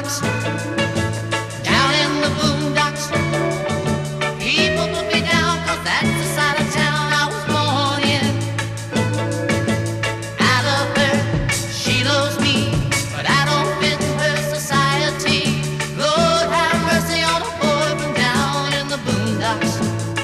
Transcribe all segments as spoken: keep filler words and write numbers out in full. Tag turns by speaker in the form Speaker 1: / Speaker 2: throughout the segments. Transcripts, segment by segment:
Speaker 1: boondocks. Down in the boondocks. People put me down 'cause that's the side of town I was born in. I love her, she loves me, but I don't fit her society. Lord have mercy on a boy from down in the boondocks.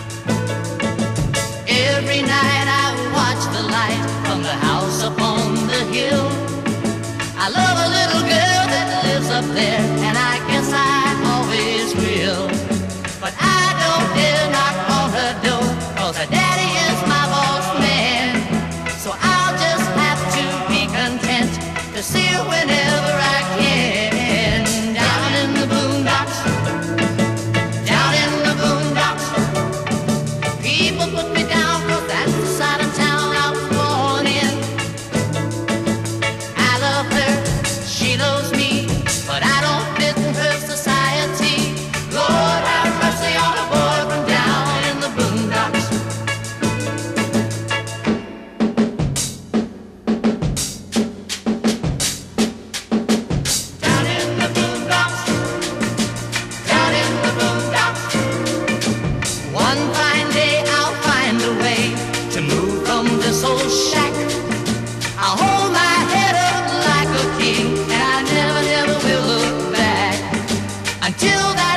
Speaker 1: Every night I watch the light from the house upon the hill. I love a little girl that lives up there, and I guess I always will. But I don't dare knock on her door, 'cause her daddy is my boss man. So I'll just have to be content to see her whenever I can. Down in the boondocks, down in the boondocks. People put me down 'cause that's the side of town I was born in. I love her, she loves me, but I don't fit in her society. Lord have mercy on a boy from down in the boondocks. Down in the boondocks, down in the boondocks. One fine day I'll find a way to move from this old shack. I'll hold my head up like a king, and I never, never will look back. Until that